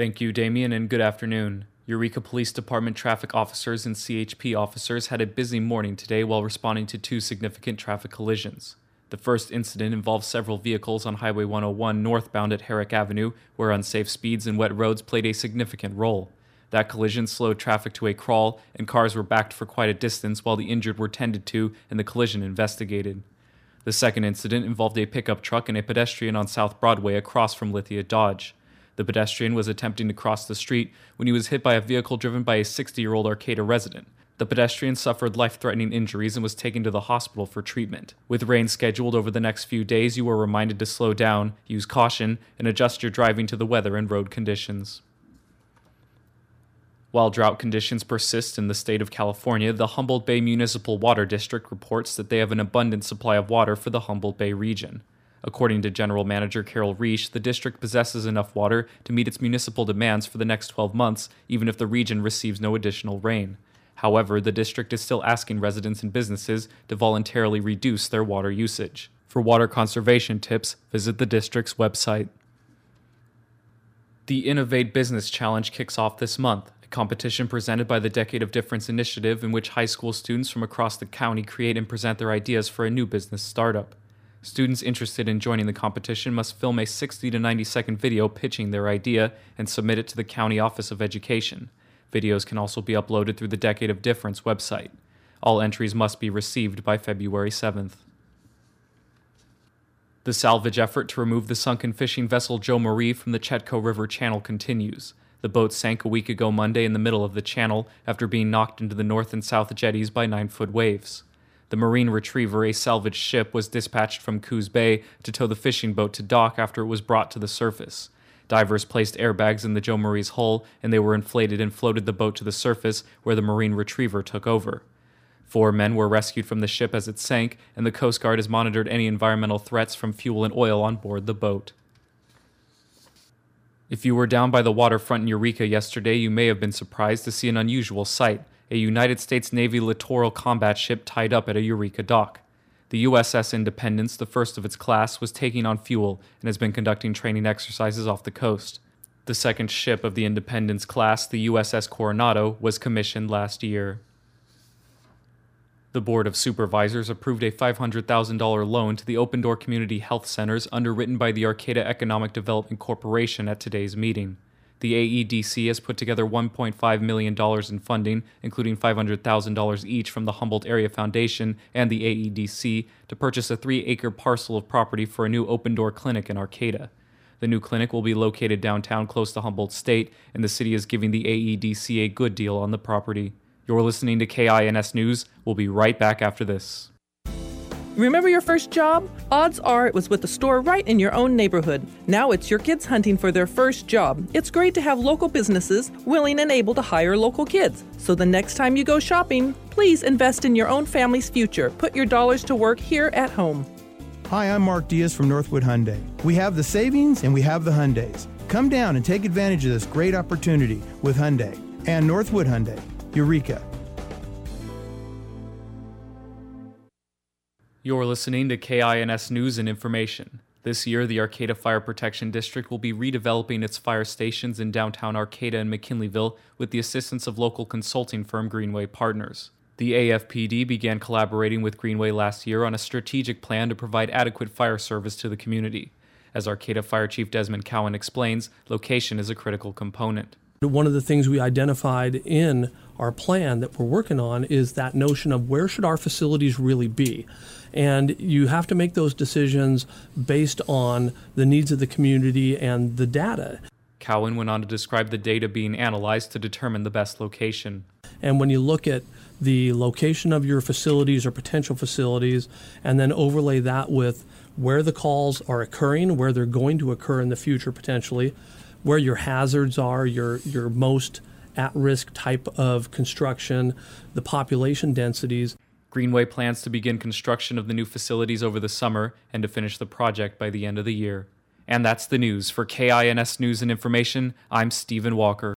Thank you, Damien, and good afternoon. Eureka Police Department traffic officers and CHP officers had a busy morning today while responding to two significant traffic collisions. The first incident involved several vehicles on Highway 101 northbound at Herrick Avenue, where unsafe speeds and wet roads played a significant role. That collision slowed traffic to a crawl, and cars were backed for quite a distance while the injured were tended to and the collision investigated. The second incident involved a pickup truck and a pedestrian on South Broadway across from Lithia Dodge. The pedestrian was attempting to cross the street when he was hit by a vehicle driven by a 60-year-old Arcata resident. The pedestrian suffered life-threatening injuries and was taken to the hospital for treatment. With rain scheduled over the next few days, you are reminded to slow down, use caution, and adjust your driving to the weather and road conditions. While drought conditions persist in the state of California, the Humboldt Bay Municipal Water District reports that they have an abundant supply of water for the Humboldt Bay region. According to General Manager Carol Reish, the district possesses enough water to meet its municipal demands for the next 12 months, even if the region receives no additional rain. However, the district is still asking residents and businesses to voluntarily reduce their water usage. For water conservation tips, visit the district's website. The Innovate Business Challenge kicks off this month, a competition presented by the Decade of Difference initiative in which high school students from across the county create and present their ideas for a new business startup. Students interested in joining the competition must film a 60 to 90 second video pitching their idea and submit it to the County Office of Education. Videos can also be uploaded through the Decade of Difference website. All entries must be received by February 7th. The salvage effort to remove the sunken fishing vessel Joe Marie from the Chetco River Channel continues. The boat sank a week ago Monday in the middle of the channel after being knocked into the north and south jetties by 9-foot waves. The Marine Retriever, a salvaged ship, was dispatched from Coos Bay to tow the fishing boat to dock after it was brought to the surface. Divers placed airbags in the Joe Marie's hull, and they were inflated and floated the boat to the surface, where the Marine Retriever took over. 4 men were rescued from the ship as it sank, and the Coast Guard has monitored any environmental threats from fuel and oil on board the boat. If you were down by the waterfront in Eureka yesterday, you may have been surprised to see an unusual sight: a United States Navy littoral combat ship tied up at a Eureka dock. The USS Independence, the first of its class, was taking on fuel and has been conducting training exercises off the coast. The second ship of the Independence class, the USS Coronado, was commissioned last year. The Board of Supervisors approved a $500,000 loan to the Open Door Community Health Centers underwritten by the Arcata Economic Development Corporation at today's meeting. The AEDC has put together $1.5 million in funding, including $500,000 each from the Humboldt Area Foundation and the AEDC, to purchase a 3-acre parcel of property for a new open-door clinic in Arcata. The new clinic will be located downtown close to Humboldt State, and the city is giving the AEDC a good deal on the property. You're listening to KINS News. We'll be right back after this. Remember your first job? Odds are it was with a store right in your own neighborhood. Now it's your kids hunting for their first job. It's great to have local businesses willing and able to hire local kids. So the next time you go shopping, please invest in your own family's future. Put your dollars to work here at home. Hi, I'm Mark Diaz from Northwood Hyundai. We have the savings and we have the Hyundais. Come down and take advantage of this great opportunity with Hyundai and Northwood Hyundai, Eureka. You're listening to KINS News and Information. This year, the Arcata Fire Protection District will be redeveloping its fire stations in downtown Arcata and McKinleyville with the assistance of local consulting firm Greenway Partners. The AFPD began collaborating with Greenway last year on a strategic plan to provide adequate fire service to the community. As Arcata Fire Chief Desmond Cowan explains, location is a critical component. One of the things we identified in our plan that we're working on is that notion of where should our facilities really be? And you have to make those decisions based on the needs of the community and the data. Cowan went on to describe the data being analyzed to determine the best location. And when you look at the location of your facilities or potential facilities, and then overlay that with where the calls are occurring, where they're going to occur in the future potentially, where your hazards are, your most at-risk type of construction, the population densities. Greenway plans to begin construction of the new facilities over the summer and to finish the project by the end of the year. And that's the news. For KINS News and Information, I'm Stephen Walker.